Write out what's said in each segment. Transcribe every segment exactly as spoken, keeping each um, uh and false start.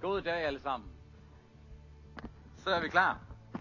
God dag alle sammen. Så er vi klar.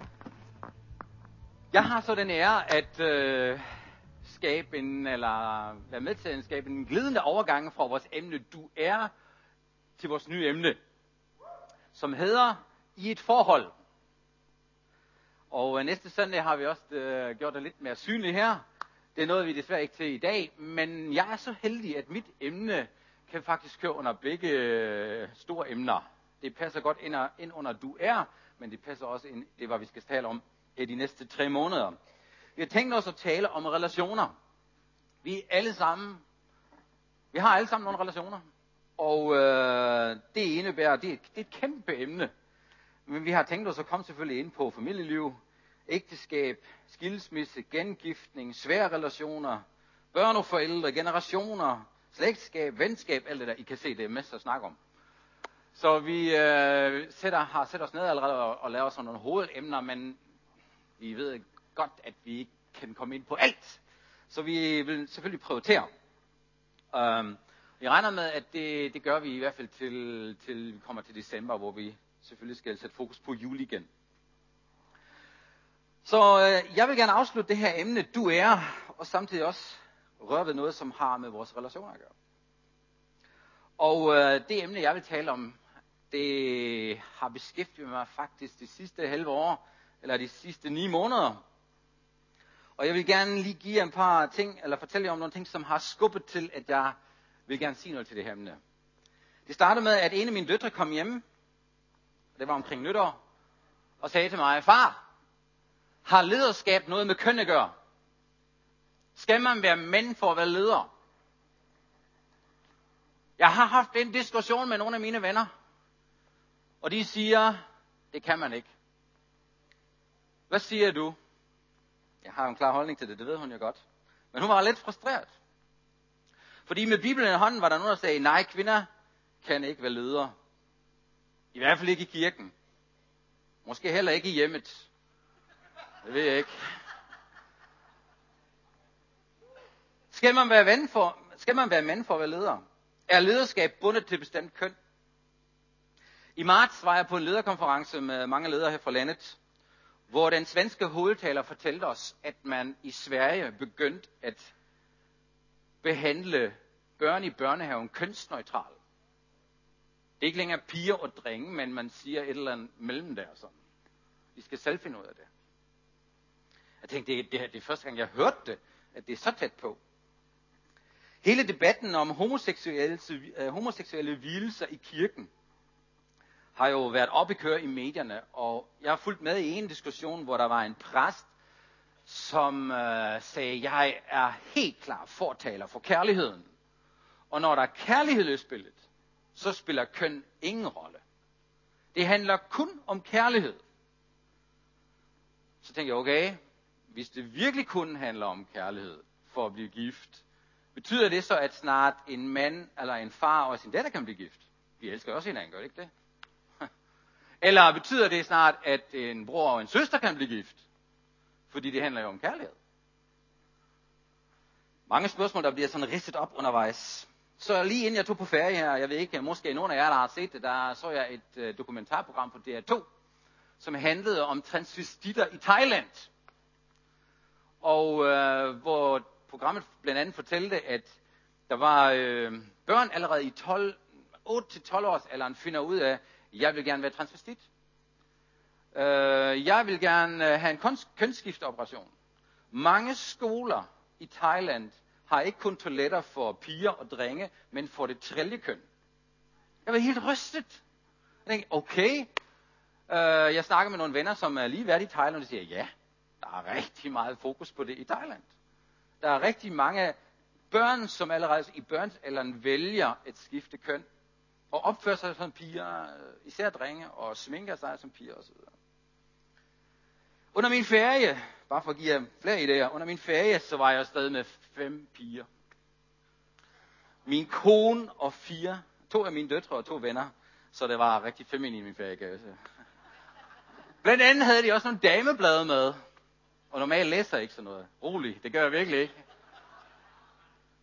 Jeg har så den ære at øh, skabe en, eller være med til at skabe en glidende overgang fra vores emne Du er til vores nye emne, som hedder I et forhold. Og øh, næste søndag har vi også øh, gjort det lidt mere synligt her. Det er noget, vi desværre ikke til i dag, men jeg er så heldig, at mit emne kan faktisk køre under begge øh, store emner. Det passer godt ind, ind under Du er, men det passer også ind, det hvad vi skal tale om i de næste tre måneder. Vi har tænkt os at tale om relationer. Vi er alle sammen, vi har alle sammen nogle relationer, og øh, det indebærer, det er, det er et kæmpe emne. Men vi har tænkt os at komme selvfølgelig ind på familieliv, ægteskab, skilsmisse, gengiftning, svære relationer, børn og forældre, generationer, slægtskab, venskab, alt det der. I kan se, det er masser at snakke om. Så vi øh, sætter, har sat os ned allerede og, og lavet sådan nogle hovedemner, men vi ved godt, at vi ikke kan komme ind på alt. Så vi vil selvfølgelig prioritere. Um, jeg regner med, at det, det gør vi i hvert fald til, til vi kommer til december, hvor vi selvfølgelig skal sætte fokus på jul igen. Så øh, jeg vil gerne afslutte det her emne, Du er, og samtidig også røre ved noget, som har med vores relationer at gøre. Og øh, det emne, jeg vil tale om, det har beskæftiget mig faktisk de sidste halve år, eller de sidste ni måneder. Og jeg vil gerne lige give jer en par ting, eller fortælle jer om nogle ting, som har skubbet til, at jeg vil gerne sige noget til det her emne. Det startede med, at en af mine døtre kom hjem, det var omkring nytår, og sagde til mig, far, har lederskab noget med køn at gøre? Skal man være mænd for at være leder? Jeg har haft en diskussion med nogle af mine venner, og de siger, det kan man ikke. Hvad siger du? Jeg har en klar holdning til det, det ved hun jo godt. Men hun var lidt frustreret. Fordi med Bibelen i hånden var der nogen, der sagde, nej, kvinder kan ikke være ledere. I hvert fald ikke i kirken. Måske heller ikke i hjemmet. Det ved jeg ikke. Skal man være ven for, skal man være mand for at være leder? Er lederskab bundet til bestemt køn? I marts var jeg på en lederkonference med mange ledere her fra landet, hvor den svenske hovedtaler fortalte os, at man i Sverige begyndte at behandle børn i børnehaven kønsneutral. Det er ikke længere piger og drenge, men man siger et eller andet mellem der. Sådan. Vi skal selv finde ud af det. Jeg tænkte, det, det, det er første gang, jeg hørte det, at det er så tæt på. Hele debatten om homoseksuelle, homoseksuelle vielser i kirken har jo været oppe i køre i medierne, og jeg har fulgt med i en diskussion, hvor der var en præst, som øh, sagde, jeg er helt klar fortaler for kærligheden. Og når der er kærlighed i spillet, så spiller køn ingen rolle. Det handler kun om kærlighed. Så tænkte jeg, okay, hvis det virkelig kun handler om kærlighed for at blive gift, betyder det så, at snart en mand eller en far og sin datter kan blive gift? Vi elsker også hinanden, gør det ikke det? Eller betyder det snart, at en bror og en søster kan blive gift? Fordi det handler jo om kærlighed. Mange spørgsmål, der bliver sådan ridset op undervejs. Så lige inden jeg tog på ferie her, jeg ved ikke, måske nogen af jer, der har set det, der så jeg et uh, dokumentarprogram på D R to, som handlede om transvestitter i Thailand. Og uh, hvor programmet blandt andet fortalte, at der var uh, børn allerede i otte til tolv års alderen finder ud af, jeg vil gerne være transvestit. Uh, jeg vil gerne uh, have en kønsskifteoperation. Mange skoler i Thailand har ikke kun toiletter for piger og drenge, men for det tredje køn. Jeg var helt rystet. Jeg tænkte, okay. Uh, jeg snakker med nogle venner, som er lige været i Thailand, og de siger, ja, der er rigtig meget fokus på det i Thailand. Der er rigtig mange børn, som allerede i børnsalderen vælger et skifte køn, og opfører sig som piger, især drenge, og sminker sig som piger osv. Under min ferie, bare for at give jer flere idéer, under min ferie, så var jeg afsted med fem piger. Min kone og fire, to af mine døtre og to venner, så det var rigtig feminin i min ferie, kan jeg sige. Blandt andet havde de også nogle dameblade med, og normalt læser jeg ikke sådan noget. Rolig, det gør jeg virkelig ikke.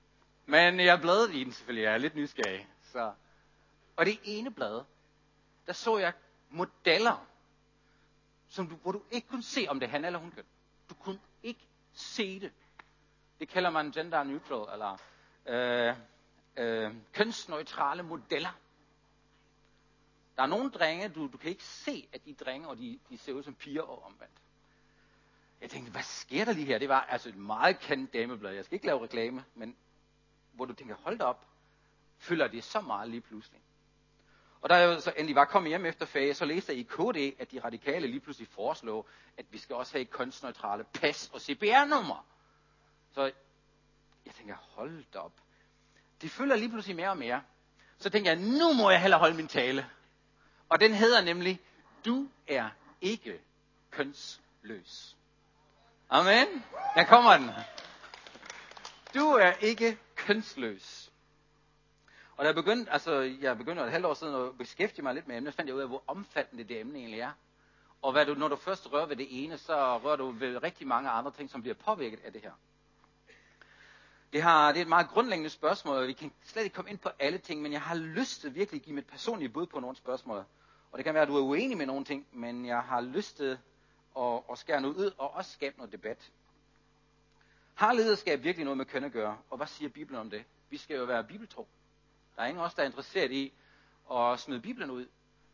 Men jeg bladede i den selvfølgelig, jeg er lidt nysgerrig. Så. Og det ene blad, der der så jeg modeller, som du, hvor du ikke kunne se, om det er han eller hun køn. Du kunne ikke se det. Det kalder man gender neutral, eller øh, øh, kønsneutrale modeller. Der er nogle drenge, du, du kan ikke se, at de drenge, og de, de ser ud som piger og omvendt. Jeg tænkte, hvad sker der lige her? Det var altså et meget kendt dameblad. Jeg skal ikke lave reklame, men hvor du tænker, hold da op, følger det så meget lige pludselig. Og da jeg så endelig var kommet hjem efter ferie, så læste jeg i K D, at de radikale lige pludselig foreslår, at vi skal også have kønsneutrale pas og C P R-nummer. Så jeg tænker, hold da op. Det følger lige pludselig mere og mere. Så tænker jeg, nu må jeg hellere holde min tale. Og den hedder nemlig, du er ikke kønsløs. Amen. Der kommer den. Du er ikke kønsløs. Og da jeg begyndte, altså jeg begyndte et halvt år siden at beskæftige mig lidt med emnet, fandt jeg ud af, hvor omfattende det emne egentlig er. Og hvad du, når du først rører ved det ene, så rører du ved rigtig mange andre ting, som bliver påvirket af det her. Det, har, det er et meget grundlæggende spørgsmål, og vi kan slet ikke komme ind på alle ting, men jeg har lyst til virkelig at give mit personlige bud på nogle spørgsmål. Og det kan være, at du er uenig med nogle ting, men jeg har lyst til at, at skære noget ud og også skabe noget debat. Har lederskab virkelig noget med køn at gøre? Og hvad siger Bibelen om det? Vi skal jo være bibeltro. Der er ingen af os, der er interesseret i at smide Bibelen ud.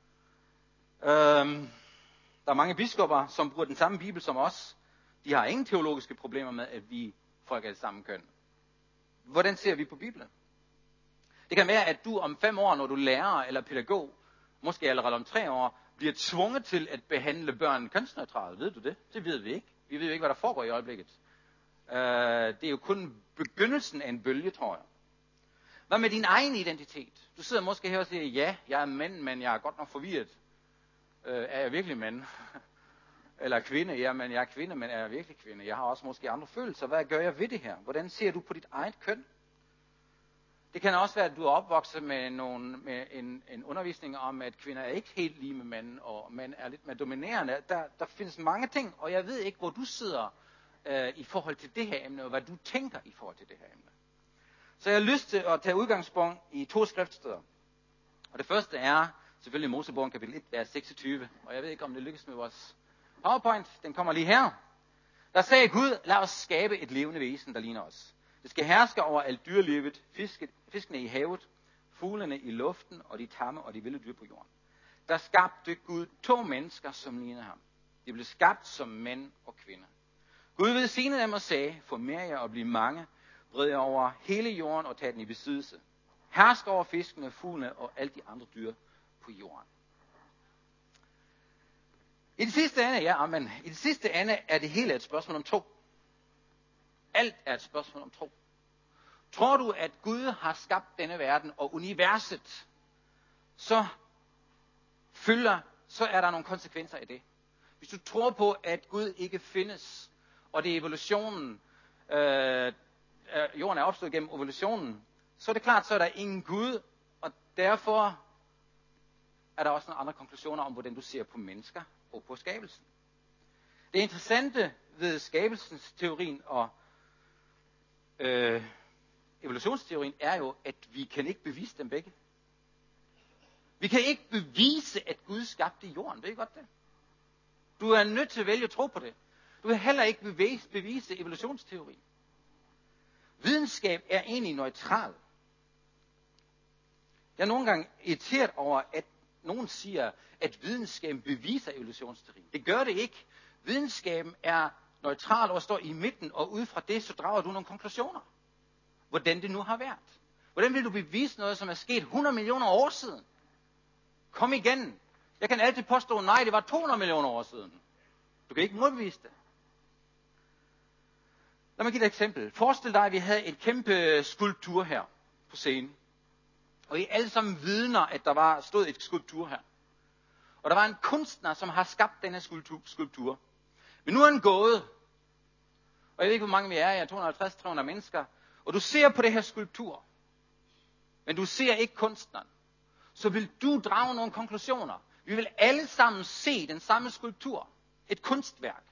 Øhm, der er mange biskopper, som bruger den samme Bibel som os. De har ingen teologiske problemer med, at vi folk er det samme køn. Hvordan ser vi på Bibelen? Det kan være, at du om fem år, når du er lærer eller pædagog, måske allerede om tre år, bliver tvunget til at behandle børn kønsneutralt. Ved du det? Det ved vi ikke. Vi ved jo ikke, hvad der foregår i øjeblikket. Uh, det er jo kun begyndelsen af en bølge, tror jeg. Hvad med din egen identitet? Du sidder måske her og siger, ja, jeg er mand, men jeg er godt nok forvirret. Uh, er jeg virkelig mand? Eller kvinde? Ja, men jeg er kvinde, men er jeg virkelig kvinde? Jeg har også måske andre følelser. Hvad gør jeg ved det her? Hvordan ser du på dit eget køn? Det kan også være, at du er opvokset med, nogle, med en, en undervisning om, at kvinder er ikke helt lige med mænd, og mænd er lidt mere dominerende. Der, der findes mange ting, og jeg ved ikke, hvor du sidder øh, i forhold til det her emne, og hvad du tænker i forhold til det her emne. Så jeg har lyst til at tage udgangspunkt i to skriftsteder. Og det første er selvfølgelig Mosebogen kapitel et, vers seksogtyve. Og jeg ved ikke, om det lykkes med vores PowerPoint. Den kommer lige her. Der sagde Gud, lad os skabe et levende væsen, der ligner os. Det skal herske over alt dyrelivet, fiske, fiskene i havet, fuglene i luften og de tamme og de vilde dyr på jorden. Der skabte Gud to mennesker, som lignede ham. De blev skabt som mænd og kvinder. Gud velsignede dem og sagde, formær jer og bliv mange, bred jer over hele jorden og tag den i besiddelse. Hersk over fiskene, fuglene og alle de andre dyr på jorden. I det sidste ende, ja, amen. I det sidste ende er det hele et spørgsmål om tro. Alt er et spørgsmål om tro. Tror du, at Gud har skabt denne verden og universet, så følger, så er der nogle konsekvenser i det. Hvis du tror på, at Gud ikke findes, og det er evolutionen, øh, jorden er opstået gennem evolutionen, så er det klart, så er der ingen Gud, og derfor er der også nogle andre konklusioner om, hvordan du ser på mennesker og på skabelsen. Det interessante ved skabelsesteorien og øh, evolutionsteorien er jo, at vi kan ikke bevise dem begge. Vi kan ikke bevise, at Gud skabte jorden. Ved I godt det? Du er nødt til at vælge at tro på det. Du kan heller ikke bevise, bevise evolutionsteorien. Videnskab er egentlig neutral. Jeg er nogle gange irriteret over, at nogen siger, at videnskaben beviser evolutionsteorien. Det gør det ikke. Videnskaben er neutral og står i midten, og ud fra det, så drager du nogle konklusioner. Hvordan det nu har været. Hvordan vil du bevise noget, som er sket hundrede millioner år siden? Kom igen. Jeg kan altid påstå, nej, det var to hundrede millioner år siden. Du kan ikke modbevise det. Lad mig give dig et eksempel. Forestil dig, at vi havde et kæmpe skulptur her på scenen. Og I alle sammen vidner, at der var stod et skulptur her. Og der var en kunstner, som har skabt denne skulptur. Men nu er den gået. Og jeg ved ikke, hvor mange vi er. Jeg er to hundrede og halvtreds til tre hundrede mennesker. Og du ser på det her skulptur. Men du ser ikke kunstneren. Så vil du drage nogle konklusioner. Vi vil alle sammen se den samme skulptur. Et kunstværk.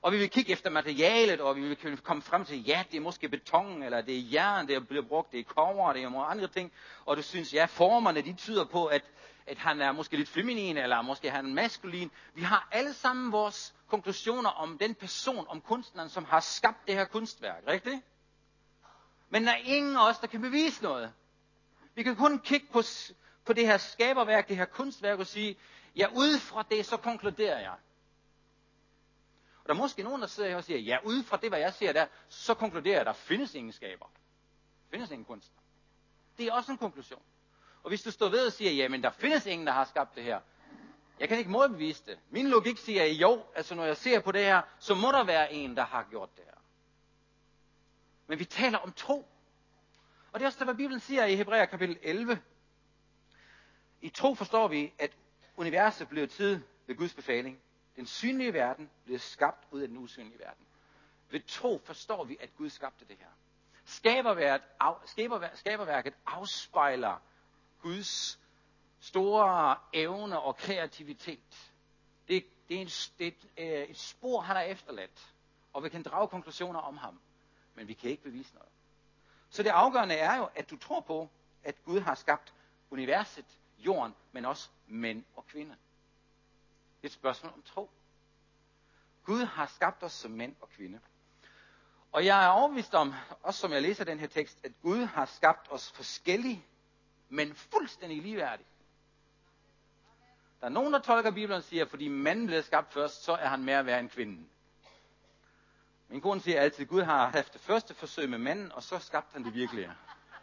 Og vi vil kigge efter materialet, og vi vil komme frem til, ja, det er måske beton, eller det er jern, det bliver brugt, det er kobber, det er nogle andre ting. Og du synes, ja, formerne, de tyder på, at, at han er måske lidt feminin, eller måske han er maskulin. Vi har alle sammen vores konklusioner om den person, om kunstneren, som har skabt det her kunstværk, rigtigt? Men der er ingen af os, der kan bevise noget. Vi kan kun kigge på, på det her skaberværk, det her kunstværk, og sige, ja, ud fra det, så konkluderer jeg. Og der er måske nogen, der sidder her og siger, ja, ud fra det, hvad jeg ser der, så konkluderer jeg, at der findes ingen skaber. Der findes ingen kunstner. Det er også en konklusion. Og hvis du står ved og siger, jamen, der findes ingen, der har skabt det her. Jeg kan ikke modbevise det. Min logik siger, jo, altså når jeg ser på det her, så må der være en, der har gjort det her. Men vi taler om tro. Og det er også det, hvad Bibelen siger i Hebræer kapitel elleve. I tro forstår vi, at universet blev til ved Guds befaling. Den synlige verden blev skabt ud af den usynlige verden. Ved tro forstår vi, at Gud skabte det her. Skaberværket, af, skaberværket, skaberværket afspejler Guds store evne og kreativitet. Det, det er, en, det er et, et spor, han har efterladt, og vi kan drage konklusioner om ham, men vi kan ikke bevise noget. Så det afgørende er jo, at du tror på, at Gud har skabt universet, jorden, men også mænd og kvinder. Det er et spørgsmål om tro. Gud har skabt os som mænd og kvinder. Og jeg er overbevist om, også som jeg læser den her tekst, at Gud har skabt os forskellige, men fuldstændig ligeværdige. Der er nogen, der tolker Bibelen og siger, at fordi manden blev skabt først, så er han mere værd end kvinden. Min kone siger altid, at Gud har haft det første forsøg med manden, og så skabte han det virkelige.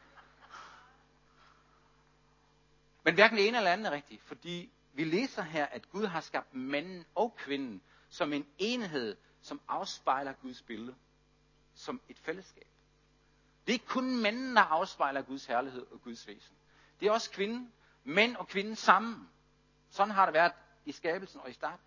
Men hverken det ene eller andet er rigtigt, fordi vi læser her, at Gud har skabt manden og kvinden som en enhed, som afspejler Guds billede, som et fællesskab. Det er ikke kun manden, der afspejler Guds herlighed og Guds væsen. Det er også kvinden, mænd og kvinden sammen. Sådan har det været i skabelsen og i starten.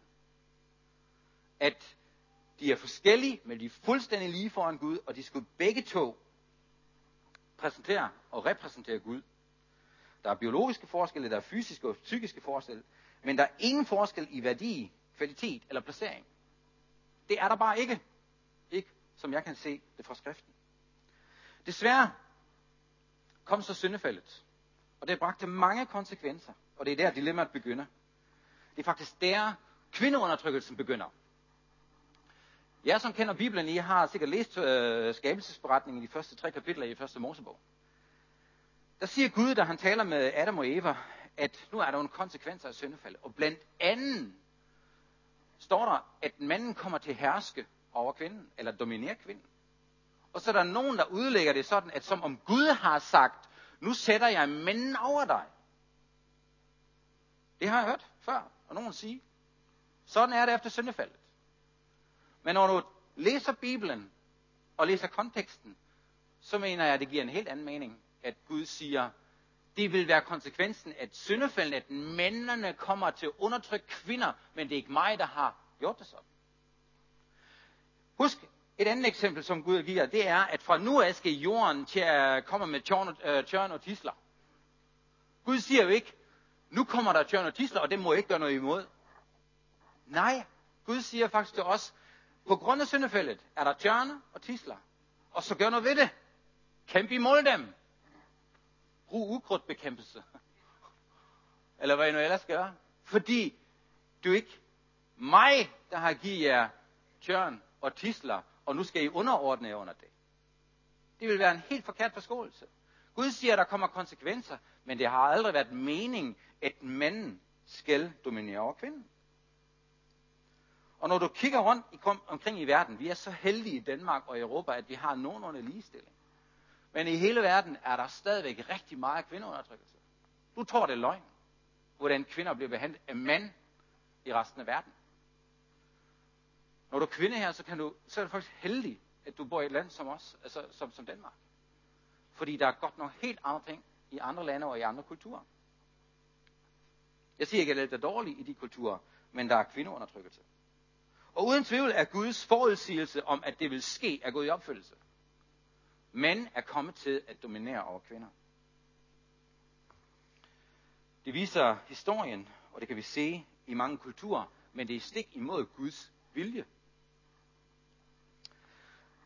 At de er forskellige, men de er fuldstændig lige foran Gud, og de skulle begge to præsentere og repræsentere Gud. Der er biologiske forskelle, der er fysiske og psykiske forskelle, men der er ingen forskel i værdi, kvalitet eller placering. Det er der bare ikke. Ikke som jeg kan se det fra skriften. Desværre kom så syndefaldet, og det bragte mange konsekvenser, og det er der dilemmaet begynder. Det er faktisk der kvindeundertrykkelsen begynder. Jeg som kender Bibelen, I har sikkert læst øh, skabelsesberetningen i de første tre kapitler i første Mosebog. Der siger Gud, da han taler med Adam og Eva, at nu er der nogle konsekvenser af syndefaldet. Og blandt andet står der, at manden kommer til at herske over kvinden, eller dominere kvinden. Og så er der nogen, der udlægger det sådan, at som om Gud har sagt, nu sætter jeg manden over dig. Det har jeg hørt før, og nogen sige. Sådan er det efter syndefaldet. Men når du læser Bibelen og læser konteksten, så mener jeg, at det giver en helt anden mening, at Gud siger, det vil være konsekvensen af syndefaldet, at mændene kommer til at undertrykke kvinder, men det er ikke mig, der har gjort det sådan. Husk, et andet eksempel, som Gud giver, det er, at fra nu af skal jorden til at komme med tjørn og tisler. Gud siger jo ikke, nu kommer der tjørn og tisler, og det må jeg ikke gøre noget imod. Nej, Gud siger faktisk til os, på grund af syndefaldet er der tjørne og tisler. Og så gør noget ved det. Kæmp imod dem. Brug ukrudtbekæmpelse. Eller hvad I nu ellers gør. Fordi det er ikke mig, der har givet jer tjørn og tisler, og nu skal I underordne jer under det. Det vil være en helt forkert forståelse. Gud siger, at der kommer konsekvenser, men det har aldrig været meningen, at manden skal dominere over kvinden. Og når du kigger rundt i, omkring i verden, vi er så heldige i Danmark og Europa, at vi har nogenlunde ligestilling. Men i hele verden er der stadigvæk rigtig meget kvindeundertrykkelse. Du tror, det er løgn, hvordan kvinder bliver behandlet af mænd i resten af verden. Når du er kvinde her, så, kan du, så er du faktisk heldig, at du bor i et land som os, altså som, som Danmark. Fordi der er godt nok helt andre ting i andre lande og i andre kulturer. Jeg siger ikke, at det er dårligt i de kulturer, men der er kvindeundertrykkelse. Og uden tvivl er Guds forudsigelse om, at det vil ske, er gået i opfyldelse. Mænd er kommet til at dominere over kvinder. Det viser historien, og det kan vi se i mange kulturer, men det er stik imod Guds vilje.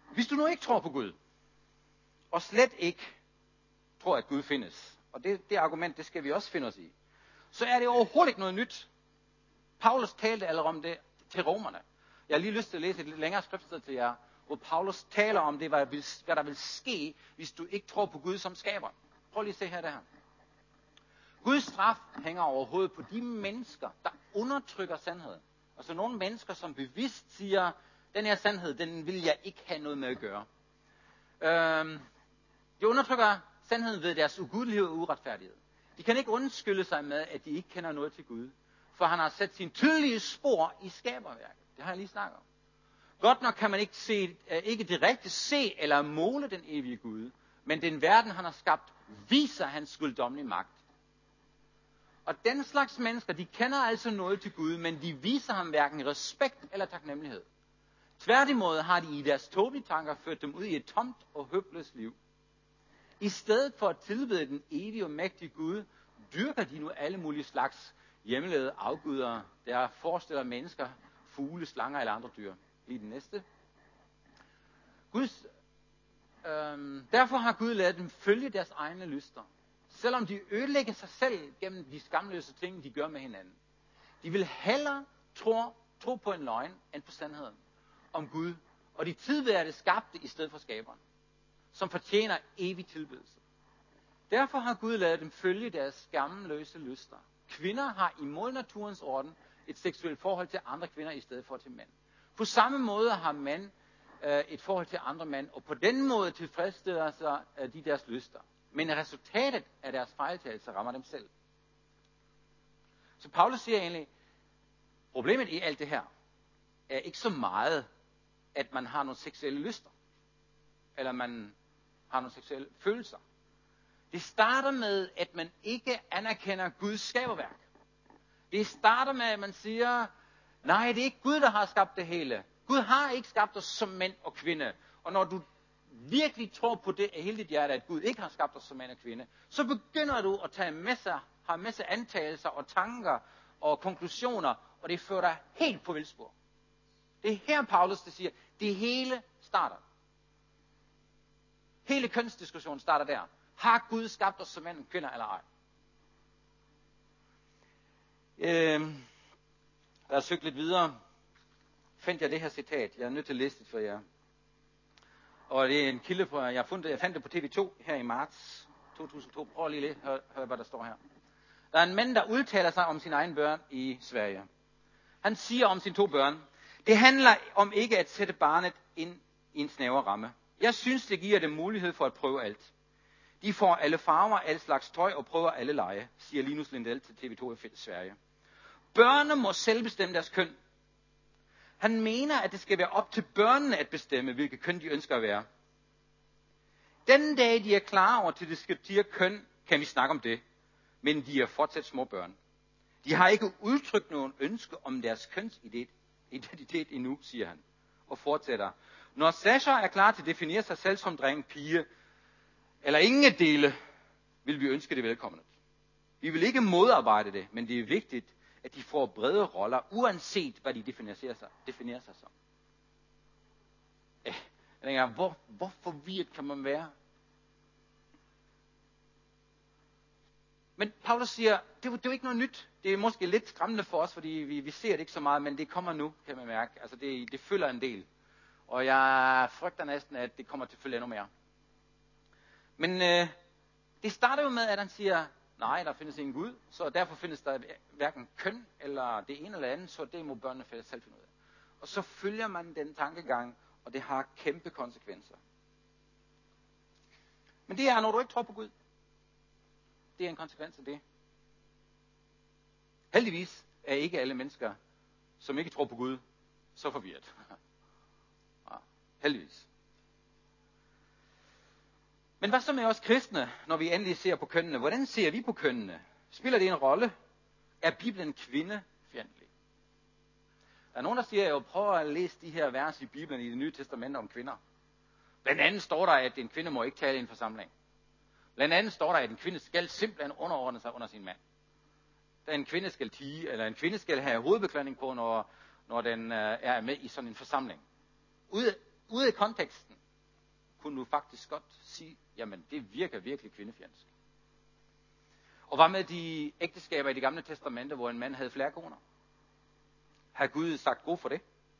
Hvis du nu ikke tror på Gud, og slet ikke tror, at Gud findes, og det, det argument, det skal vi også finde os i, så er det overhovedet ikke noget nyt. Paulus talte allerede om det til romerne. Jeg har lige lyst til at læse et lidt længere skriftsted til jer, hvor Paulus taler om det, hvad der vil ske, hvis du ikke tror på Gud som skaber. Prøv lige at se her det her. Guds straf hænger overhovedet på de mennesker, der undertrykker sandheden. Altså nogle mennesker, som bevidst siger, den her sandhed, den vil jeg ikke have noget med at gøre. Øhm, de undertrykker sandheden ved deres ugudelighed og uretfærdighed. De kan ikke undskylde sig med, at de ikke kender noget til Gud. For han har sat sine tydelige spor i skaberværket. Det har jeg lige snakket om. Godt nok kan man ikke, se, ikke direkte se eller måle den evige Gud, men den verden, han har skabt, viser hans skylddommelige magt. Og den slags mennesker, de kender altså noget til Gud, men de viser ham hverken respekt eller taknemmelighed. Tværtimod har de i deres tåbelige tanker ført dem ud i et tomt og håbløst liv. I stedet for at tilbede den evige og mægtige Gud, dyrker de nu alle mulige slags hjemmelavede afguder, der forestiller mennesker, fugle, slanger eller andre dyr. Lige den næste. Guds, øhm, derfor har Gud ladet dem følge deres egne lyster, selvom de ødelægger sig selv gennem de skamløse ting, de gør med hinanden. De vil hellere tro, tro på en løgn, end på sandheden om Gud, og de tidværende skabte i stedet for skaberen, som fortjener evig tilbedelse. Derfor har Gud ladet dem følge deres skamløse lyster. Kvinder har imod naturens orden et seksuelt forhold til andre kvinder i stedet for til mænd. På samme måde har mænd øh, et forhold til andre mænd, og på den måde tilfredsstiller sig øh, de deres lyster. Men resultatet af deres fejltagelse rammer dem selv. Så Paulus siger egentlig, problemet i alt det her er ikke så meget, at man har nogle seksuelle lyster, eller man har nogle seksuelle følelser. Det starter med, at man ikke anerkender Guds skaberværk. Det starter med, at man siger, nej, det er ikke Gud, der har skabt det hele. Gud har ikke skabt os som mænd og kvinde. Og når du virkelig tror på det af hele dit hjerte, at Gud ikke har skabt os som mænd og kvinde, så begynder du at tage masser, have masse antagelser og tanker og konklusioner, og det fører dig helt på vildspor. Det er her Paulus der siger, det hele starter. Hele kønsdiskussionen starter der. Har Gud skabt os som mænd og kvinder eller ej? Øhm, da jeg søgte lidt videre, fandt jeg det her citat. Jeg er nødt til at læse det for jer. Og det er en kilde på, jeg, fundet, jeg fandt det på T V to her i marts to tusind og to. Prøv lige at høre, hør, hvad der står her. Der er en mand, der udtaler sig om sine egne børn i Sverige. Han siger om sine to børn, det handler om ikke at sætte barnet ind i en snæver ramme. Jeg synes, det giver dem mulighed for at prøve alt. De får alle farver, alle slags tøj og prøver alle lege, siger Linus Lindell til T V to i Sverige. Børnene må selv bestemme deres køn. Han mener, at det skal være op til børnene at bestemme, hvilket køn de ønsker at være. Den dag, de er klar over til at diskutere køn, kan vi snakke om det. Men de er fortsat små børn. De har ikke udtrykt nogen ønske om deres kønsidentitet endnu, siger han. Og fortsætter. Når Sasha er klar til at definere sig selv som dreng, pige, eller ingen af dele, vil vi ønske det velkommen. Vi vil ikke modarbejde det, men det er vigtigt, at de får brede roller, uanset hvad de definerer sig, definerer sig som. Jeg tænker, hvor, hvor forvirret kan man være? Men Paulus siger, det er jo ikke noget nyt. Det er måske lidt skræmmende for os, fordi vi, vi ser det ikke så meget, men det kommer nu, kan man mærke. Altså det, det følger en del. Og jeg frygter næsten, at det kommer til at følge endnu mere. Men øh, det starter jo med, at han siger, nej, der findes ingen Gud, så derfor findes der hverken køn eller det ene eller andet, så det må børnene selv finde ud af. Og så følger man den tankegang, og det har kæmpe konsekvenser. Men det er, når du ikke tror på Gud. Det er en konsekvens af det. Heldigvis er ikke alle mennesker, som ikke tror på Gud, så forvirret. Ja, heldigvis. Men hvad så med os kristne, når vi endelig ser på kønnene? Hvordan ser vi på kønnene? Spiller det en rolle? Er Bibelen kvindefjendtlig? Der er nogen, der siger, at jeg prøver at læse de her vers i Bibelen i Det Nye Testamente om kvinder. Blandt andet står der, at en kvinde må ikke tale i en forsamling. Blandt andet står der, at en kvinde skal simpelthen underordne sig under sin mand. Da en kvinde skal tie, eller en kvinde skal have hovedbeklædning på, når, når den øh, er med i sådan en forsamling. Ude, ude af konteksten. kunne du faktisk godt sige, jamen det virker virkelig kvindefjendsk. Og hvad med de ægteskaber i det gamle testamente, hvor en mand havde flere koner? Har Gud sagt god for det?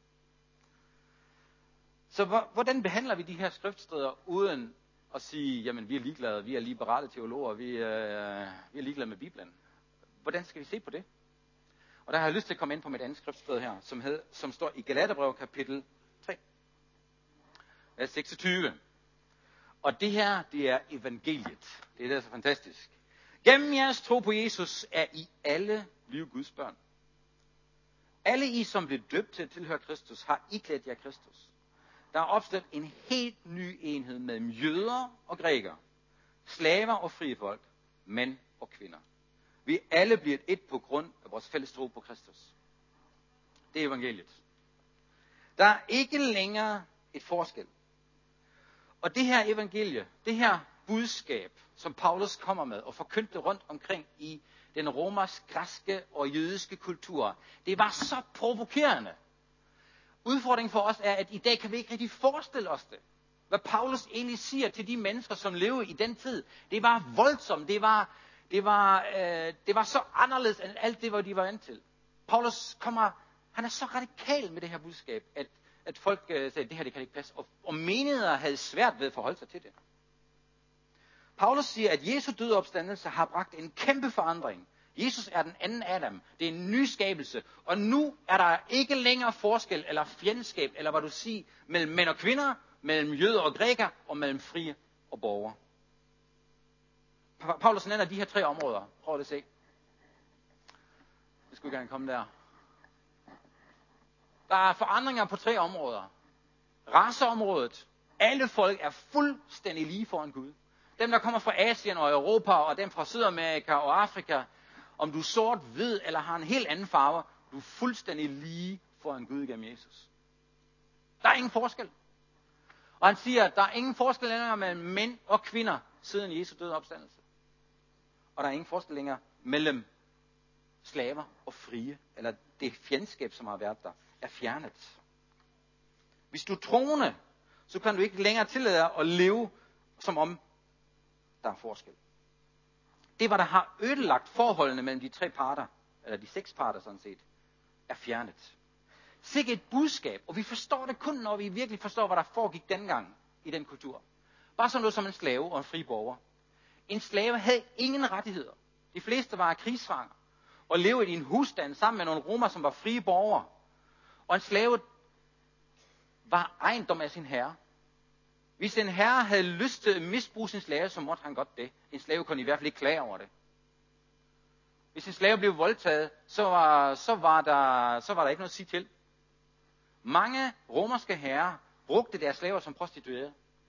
Så hvordan behandler vi de her skriftsteder, uden at sige, jamen vi er ligeglade, vi er liberale teologer, vi er, vi er ligeglade med Bibelen? Hvordan skal vi se på det? Og der har jeg lyst til at komme ind på mit andet skriftsted her, som, hed, som står i Galaterbrevet kapitel tre, vers seksogtyve. Og det her, det er evangeliet. Det er det, der er så fantastisk. Gennem jeres tro på Jesus er I alle blive Guds børn. Alle I, som blev døbt til at tilhøre Kristus, har iklædt jer Kristus. Der er opstået en helt ny enhed mellem jøder og grækere, slaver og frie folk, mænd og kvinder. Vi er alle blevet et på grund af vores fælles tro på Kristus. Det er evangeliet. Der er ikke længere et forskel. Og det her evangelie, det her budskab, som Paulus kommer med og forkyndte rundt omkring i den romersk, græske og jødiske kultur, det var så provokerende. Udfordringen for os er, at i dag kan vi ikke rigtig forestille os det. Hvad Paulus egentlig siger til de mennesker, som levede i den tid, det var voldsomt, det var, det var, øh, det var så anderledes end alt det, hvad de var vant til. Paulus kommer, han er så radikal med det her budskab, at, at folk øh, sagde, det her det kan ikke passe, og, og menigheder havde svært ved at forholde sig til det. Paulus siger, at Jesu døde opstandelse har bragt en kæmpe forandring. Jesus er den anden Adam. Det er en ny skabelse. Og nu er der ikke længere forskel eller fjendskab, eller hvad du siger, mellem mænd og kvinder, mellem jøder og grækere, og mellem frie og borgere. Paulus nævner de her tre områder. Prøv at se. Det skulle gerne komme der. Der er forandringer på tre områder. Raceområdet. Alle folk er fuldstændig lige foran Gud. Dem, der kommer fra Asien og Europa, og dem fra Sydamerika og Afrika, om du er sort, hvid eller har en helt anden farve, du er fuldstændig lige foran Gud gennem Jesus. Der er ingen forskel. Og han siger, at der er ingen forskel længere mellem mænd og kvinder, siden Jesu døde opstandelse. Og der er ingen forskel længere mellem slaver og frie, eller det fjendskab, som har været der, er fjernet. Hvis du er troende, så kan du ikke længere tillade dig at leve, som om der er forskel. Det, hvad der har ødelagt forholdene mellem de tre parter, eller de seks parter sådan set, er fjernet. Sikke et budskab, og vi forstår det kun, når vi virkelig forstår, hvad der foregik dengang i den kultur. Bare sådan noget som en slave og en fri borger. En slave havde ingen rettigheder. De fleste var krigsfanger, og levede i en husstand sammen med nogle romer, som var frie borgere. Og en slave var ejendom af sin herre. Hvis en herre havde lyst til at misbruge sin slave, så måtte han godt det. En slave kunne i hvert fald ikke klage over det. Hvis en slave blev voldtaget, så var, så var, der, så var der ikke noget at sige til. Mange romerske herrer brugte deres slaver som prostituerede.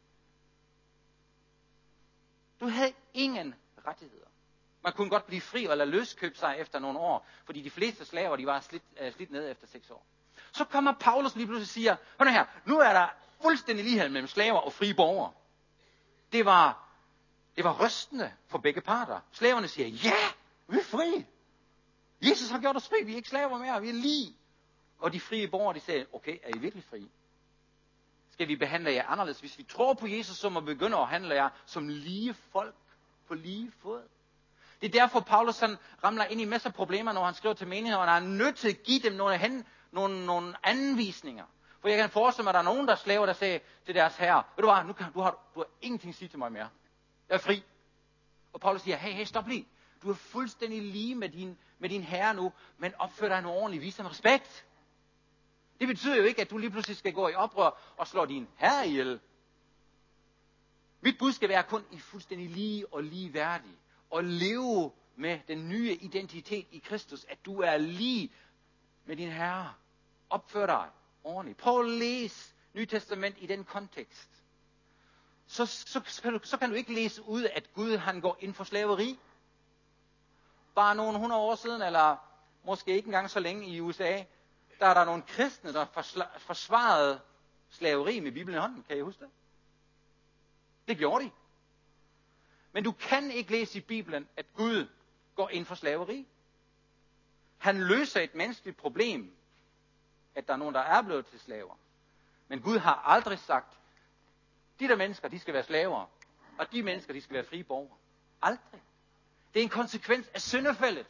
Du havde ingen rettigheder. Man kunne godt blive fri eller løskøbe sig efter nogle år, fordi de fleste slaver de var slidt, uh, slidt ned efter seks år. Så kommer Paulus lige pludselig og siger, hør her, nu er der fuldstændig lighed mellem slaver og frie borgere. Det var, det var rystende for begge parter. Slaverne siger, ja, vi er fri. Jesus har gjort os fri, vi er ikke slaver mere, vi er lige. Og de frie borgere, de siger, okay, er I virkelig fri? Skal vi behandle jer anderledes? Hvis vi tror på Jesus, så må vi begynde at handle jer som lige folk på lige fod. Det er derfor, Paulus han ramler ind i masser af problemer, når han skriver til menigheden, og han er nødt til at give dem nogle, hen, nogle, nogle anvisninger. For jeg kan forestille mig, at der er nogen, der slaver, der siger til deres herre, ved du hvad, nu kan, du, har, du har ingenting at sige til mig mere. Jeg er fri. Og Paulus siger, hey, hey, stop lige. Du er fuldstændig lige med din, med din herre nu, men opfør dig nu ordentligt, vis ham respekt. Det betyder jo ikke, at du lige pludselig skal gå i oprør og slå din herre ihjel. Mit budskab er kun i fuldstændig lige og ligeværdig. Og leve med den nye identitet i Kristus, at du er lige med din herre. Opfør dig ordentligt. Prøv at læse Nye Testament i den kontekst. Så, så, så, kan du, så kan du ikke læse ud, at Gud han går ind for slaveri. Bare nogle hundrede år siden, eller måske ikke engang så længe i U S A, der er der nogle kristne, der forsvarede slaveri med Bibelen i hånden. Kan I huske det? Det gjorde de. Men du kan ikke læse i Bibelen, at Gud går ind for slaveri. Han løser et menneskeligt problem, at der er nogen, der er blevet til slaver. Men Gud har aldrig sagt, De der mennesker, de skal være slaver. Og de mennesker, de skal være frie borgere. Aldrig. Det er en konsekvens af syndefældet.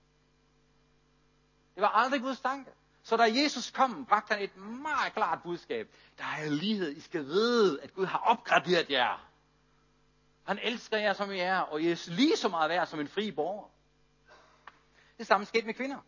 Det var aldrig Guds tanke. Så da Jesus kom, bragte han et meget klart budskab. Der er lighed. I skal vide, at Gud har opgraderet jer. Han elsker jer, som I er, og I er lige så meget værd som en fri borger. Det samme skete med kvinder.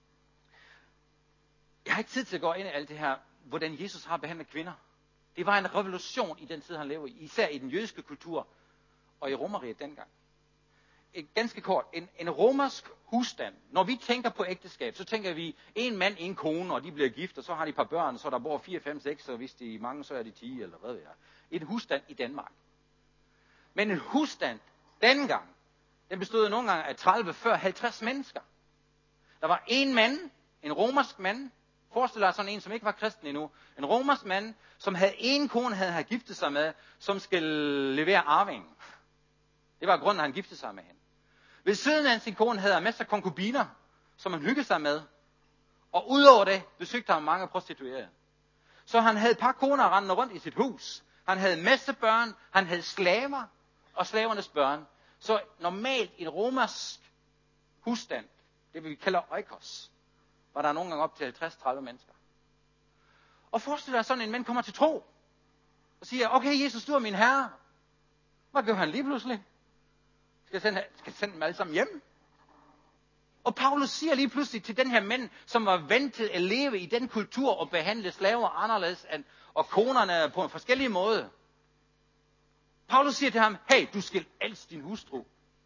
Jeg har ikke tid til at gå ind i alt det her, hvordan Jesus har behandlet kvinder. Det var en revolution i den tid, han levede i. Især i den jødiske kultur og i Romerriget dengang. Et ganske kort. En, en romersk husstand. Når vi tænker på ægteskab, så tænker vi en mand, en kone, og de bliver gift, og så har de et par børn, og så der bor fire, fem, seks, og hvis de er mange, så er de ti, eller hvad ved jeg. En husstand i Danmark. Men en husstand dengang, den bestod nogle gange af tredive, fyrre, halvtreds mennesker. Der var en mand, en romersk mand, forestil dig sådan en, som ikke var kristen endnu, en romersk mand, som havde en kone, han havde giftet sig med, som skal levere arvingen. Det var grunden, at han giftede sig med hende. Ved siden af sin kone havde han masser af konkubiner, som han hyggede sig med. Og udover det besøgte han mange prostituerede. Så han havde et par koner rendende rundt i sit hus. Han havde masse børn, han havde slaver og slavernes børn. Så normalt i en romersk husstand, det vi kalder oikos, var der nogle gange op til halvtreds til tredive mennesker. Og forestil dig, sådan en mand kommer til tro, og siger, okay Jesus, du er min herre. Hvad gør han lige pludselig? Skal jeg sende, skal jeg sende dem alle sammen hjem? Og Paulus siger lige pludselig til den her mand, som var vant til at leve i den kultur og behandle slaver anderledes, end, og konerne på en forskellig måde. Paulus siger til ham, hey, du skal elske din hustru.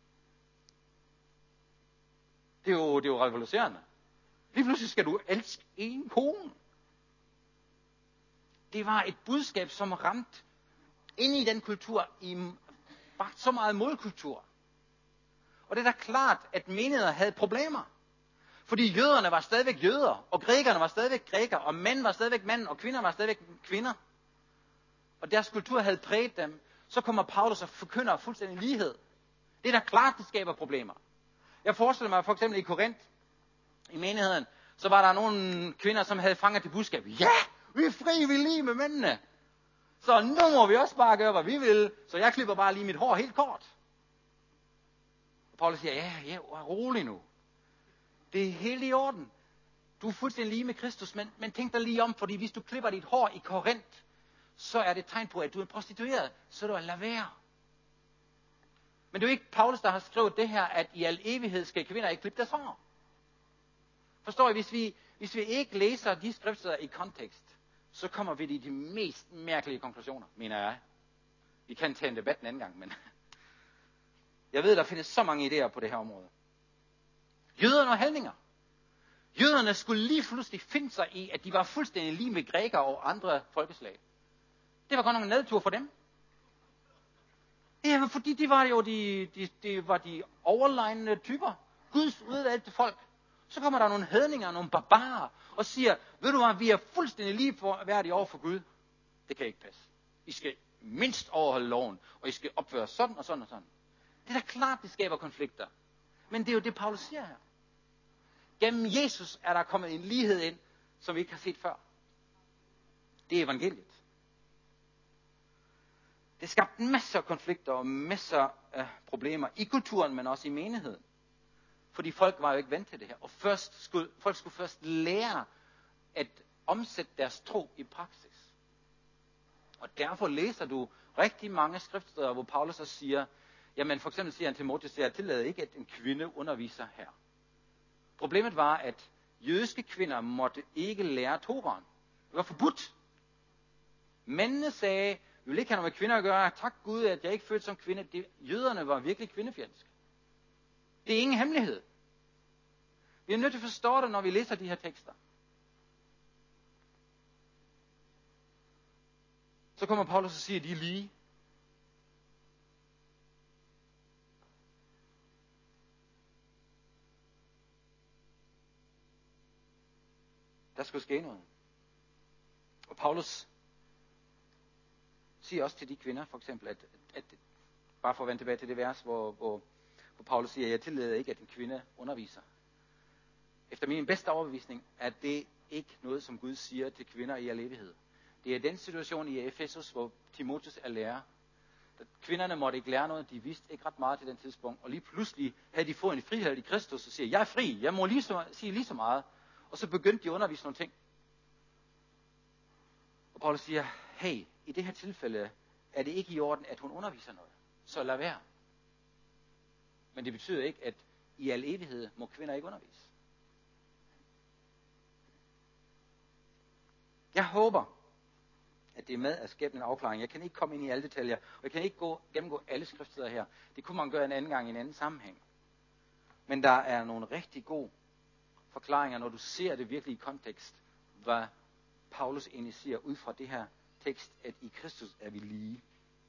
Det er jo, det er jo revolutionerende. Lige pludselig skal du elske en kone. Det var et budskab, som ramte ind i den kultur, i var så meget modkultur. Og det er da klart, at menigheder havde problemer. Fordi jøderne var stadigvæk jøder, og grækerne var stadigvæk grækere, og mænd var stadigvæk mænd, og kvinder var stadigvæk kvinder. Og deres kultur havde præget dem. Så kommer Paulus og forkynder fuldstændig lighed. Det er da klart, det skaber problemer. Jeg forestiller mig for eksempel i Korinth, i menigheden, så var der nogle kvinder, som havde fanget det budskab. Ja, vi er fri, vi er lige med mændene. Så nu må vi også bare gøre, hvad vi vil. Så jeg klipper bare lige mit hår helt kort. Og Paulus siger, ja, ja, rolig nu. Det er helt i orden. Du er fuldstændig lige med Kristus, men, men tænk dig lige om, fordi hvis du klipper dit hår i Korinth, så er det et tegn på, at du er prostitueret, så du lad være. Men det er jo ikke Paulus, der har skrevet det her, at i al evighed skal kvinder ikke klippe deres hår. Forstår I, hvis vi, hvis vi ikke læser de skrifter i kontekst, så kommer vi til de mest mærkelige konklusioner, mener jeg. Vi kan tage en debat en anden gang, men jeg ved, der findes så mange idéer på det her område. Jøderne og helninger. Jøderne skulle lige pludselig finde sig i, at de var fuldstændig lige med grækere og andre folkeslag. Det var godt nok en nedtur for dem. Ja, fordi de var jo de, de, de, var de overlegnende typer. Guds udvalgte folk. Så kommer der nogle hedninger, nogle barbarer, og siger, ved du hvad, vi er fuldstændig lige værdige over for Gud. Det kan ikke passe. I skal mindst overholde loven, og I skal opføre sådan og sådan og sådan. Det er da klart, det skaber konflikter. Men det er jo det, Paulus siger her. Gennem Jesus er der kommet en lighed ind, som vi ikke har set før. Det er evangeliet. Det skabte masser af konflikter og masser af problemer i kulturen, men også i menigheden. Fordi folk var jo ikke vant til det her. Og først skulle, folk skulle først lære at omsætte deres tro i praksis. Og derfor læser du rigtig mange skriftsteder, hvor Paulus så siger, jamen for eksempel siger han til Timotheus, jeg tillader ikke, at en kvinde underviser her. Problemet var, at jødiske kvinder måtte ikke lære Toraen. Det var forbudt. Mændene sagde, vi vil ikke have noget med kvinder at gøre. Tak Gud, at jeg ikke følte som kvinde. Det, jøderne var virkelig kvindefjendske. Det er ingen hemmelighed. Vi er nødt til at forstå det, når vi læser de her tekster. Så kommer Paulus og siger, at de er lige. Der skulle ske noget. Og Paulus siger også til de kvinder, for eksempel, at, at bare for at vende tilbage til det vers, hvor, hvor, hvor Paulus siger, jeg tillader ikke, at en kvinde underviser. Efter min bedste overbevisning er det ikke noget, som Gud siger til kvinder i al evighed. Det er den situation i Efesus, hvor Timotheus er lærer. Kvinderne måtte ikke lære noget, de vidste ikke ret meget til den tidspunkt. Og lige pludselig havde de fået en frihed i Kristus og siger, jeg er fri, jeg må lige så, sige lige så meget. Og så begyndte de at undervise nogle ting. Og Paulus siger, hey, i det her tilfælde er det ikke i orden, at hun underviser noget. Så lad være. Men det betyder ikke, at i al evighed må kvinder ikke undervise. Jeg håber, at det er med at skabe en afklaring. Jeg kan ikke komme ind i alle detaljer, og jeg kan ikke gå, gennemgå alle skriftsteder her. Det kunne man gøre en anden gang i en anden sammenhæng. Men der er nogle rigtig gode forklaringer, når du ser det virkelig i kontekst, hvad Paulus egentlig siger ud fra det her tekst, at i Kristus er vi lige.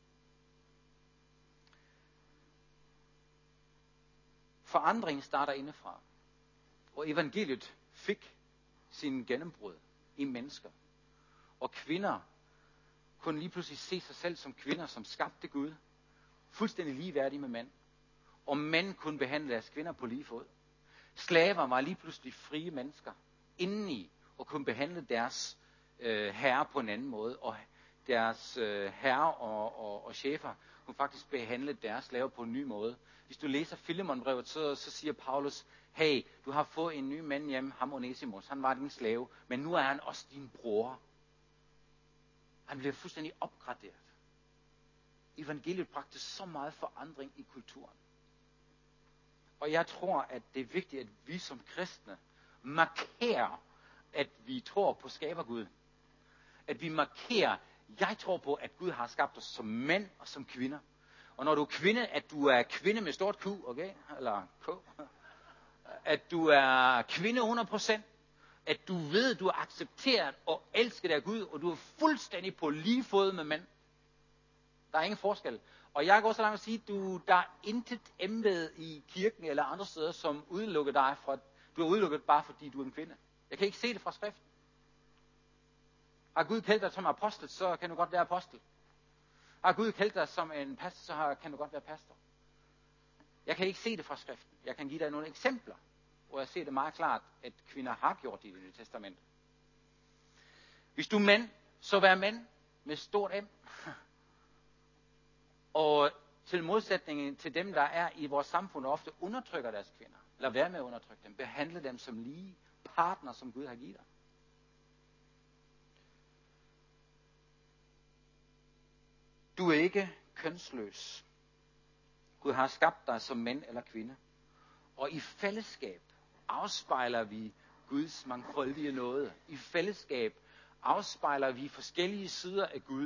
Forandringen starter indefra, og evangeliet fik sin gennembrud i mennesker. Og kvinder kunne lige pludselig se sig selv som kvinder, som skabte Gud, fuldstændig ligeværdige med mænd. Og mænd kunne behandle deres kvinder på lige fod. Slaver var lige pludselig frie mennesker indeni, og kunne behandle deres øh, herre på en anden måde. Og deres øh, herre og, og, og chefer kunne faktisk behandle deres slaver på en ny måde. Hvis du læser Filemonbrevet, så, så siger Paulus, hey, du har fået en ny mand hjem, ham Onesimus, han var din slave, men nu er han også din bror. Han bliver fuldstændig opgraderet. Evangeliet bragte så meget forandring i kulturen. Og jeg tror, at det er vigtigt, at vi som kristne markerer, at vi tror på skabergud. At vi markerer, jeg tror på, at Gud har skabt os som mænd og som kvinder. Og når du er kvinde, at du er kvinde med stort Q, okay? Eller K. At du er kvinde hundrede procent. At du ved, du er accepteret og elsket af Gud, og du er fuldstændig på lige fod med mænd. Der er ingen forskel. Og jeg går så langt at sige, at du, der er intet embede i kirken eller andre steder, som udelukker dig fra, du er udelukket bare fordi du er en kvinde. Jeg kan ikke se det fra skriften. Har Gud kaldt dig som apostel, så kan du godt være apostel. Har Gud kaldt dig som en pastor, så kan du godt være pastor. Jeg kan ikke se det fra skriften. Jeg kan give dig nogle eksempler, hvor jeg ser det meget klart, at kvinder har gjort det i Det Nye Testamente. Hvis du er mænd, så vær mænd med stort M. Og til modsætningen til dem, der er i vores samfund, og ofte undertrykker deres kvinder. Lad være med at undertrykke dem. Behandle dem som lige partner, som Gud har givet dig. Du er ikke kønsløs. Gud har skabt dig som mand eller kvinde. Og i fællesskab afspejler vi Guds mangfoldige nåde. I fællesskab afspejler vi forskellige sider af Gud.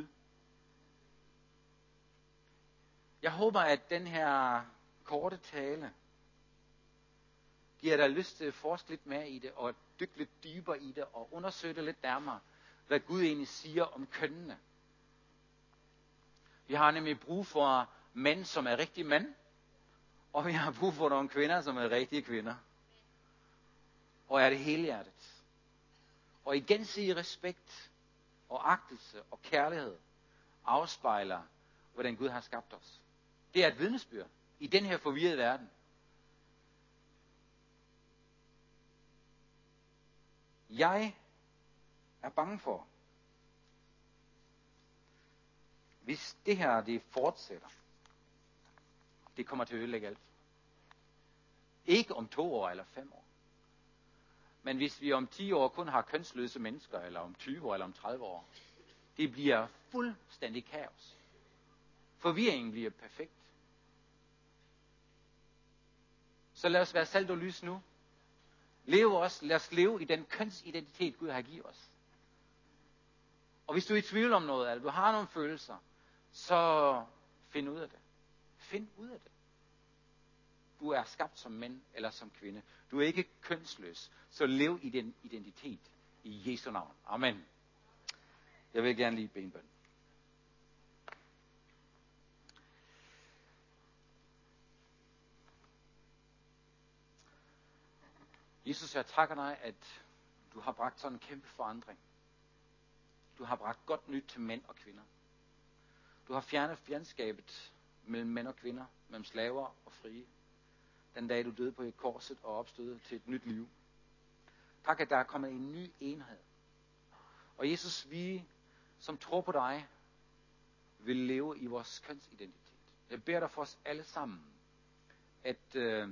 Jeg håber, at den her korte tale giver dig lyst til at forske lidt mere i det, og dykke lidt dybere i det, og undersøge det lidt nærmere, hvad Gud egentlig siger om kønnene. Vi har nemlig brug for mænd, som er rigtige mænd, og vi har brug for nogle kvinder, som er rigtige kvinder. Og er det helhjertet. Og i gensidig respekt og agtelse og kærlighed afspejler, hvordan Gud har skabt os. Det er et vidnesbyrd i den her forvirrede verden. Jeg er bange for, hvis det her det fortsætter, det kommer til at ødelægge alt. Ikke om to år eller fem år. Men hvis vi om ti år kun har kønsløse mennesker, eller om tyve år eller om tredive år, det bliver fuldstændig kaos. Forvirringen bliver perfekt. Så lad os være salt og lys nu. Leve os, lad os leve i den kønsidentitet, Gud har givet os. Og hvis du er i tvivl om noget, eller du har nogle følelser, så find ud af det. Find ud af det. Du er skabt som mand eller som kvinde. Du er ikke kønsløs. Så lev i den identitet i Jesu navn. Amen. Jeg vil gerne lige bede en bøn. Jesus, jeg takker dig, at du har bragt sådan en kæmpe forandring. Du har bragt godt nyt til mænd og kvinder. Du har fjernet fjendskabet mellem mænd og kvinder, mellem slaver og frie. Den dag du døde på et korset og opstod til et nyt liv. Tak, at der er kommet en ny enhed. Og Jesus, vi som tror på dig, vil leve i vores kønsidentitet. Jeg beder dig for os alle sammen, at, øh,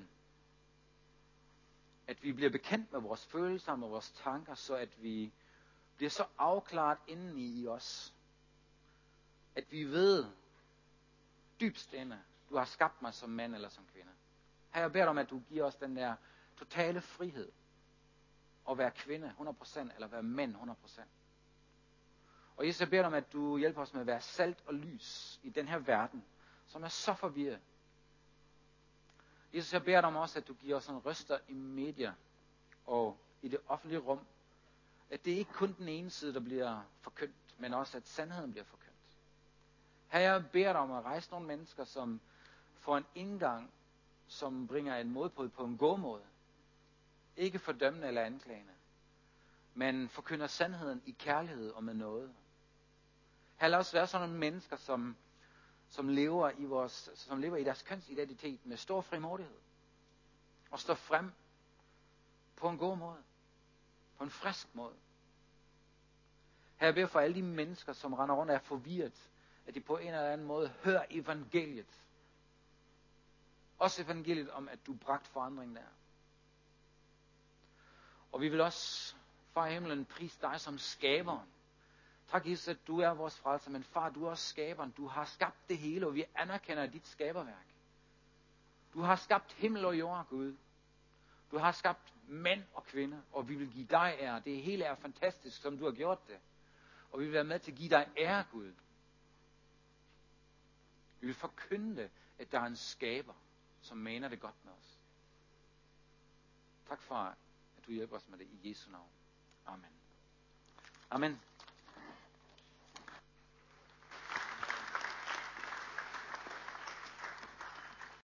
at vi bliver bekendt med vores følelser og vores tanker, så at vi bliver så afklaret inden i os, at vi ved dybst inde, du har skabt mig som mand eller som kvinde. Her jeg beder dig om, at du giver os den der totale frihed, at være kvinde hundrede procent, eller være mænd hundrede procent. Og Jesus, jeg beder dig om, at du hjælper os med at være salt og lys i den her verden, som er så forvirret. Jesus, jeg beder dig om også, at du giver os en røster i medier og i det offentlige rum, at det ikke kun den ene side, der bliver forkyndt, men også at sandheden bliver forkyndt. Her jeg beder dig om at rejse nogle mennesker, som får en indgang, som bringer en modbrud på en god måde. Ikke fordømmende eller anklagende, men forkynder sandheden i kærlighed og med noget. Her lad os være sådan nogle mennesker, som, som, lever i vores, som lever i deres kønsidentitet med stor frimodighed. Og står frem på en god måde. På en frisk måde. Her jeg beder for alle de mennesker, som render rundt og er forvirret, at de på en eller anden måde hører evangeliet. Også evangeliet om, at du bragt forandring der. Og vi vil også fra himlen prise dig som skaberen. Tak Jesus, at du er vores frelser, men far, du er også skaberen. Du har skabt det hele, og vi anerkender dit skaberværk. Du har skabt himmel og jord, Gud. Du har skabt mænd og kvinder, og vi vil give dig ære. Det hele er fantastisk, som du har gjort det. Og vi vil være med til at give dig ære, Gud. Vi vil forkynde, at der er en skaber, som mener det godt med os. Tak, far, at du hjælper os med det i Jesu navn. Amen. Amen.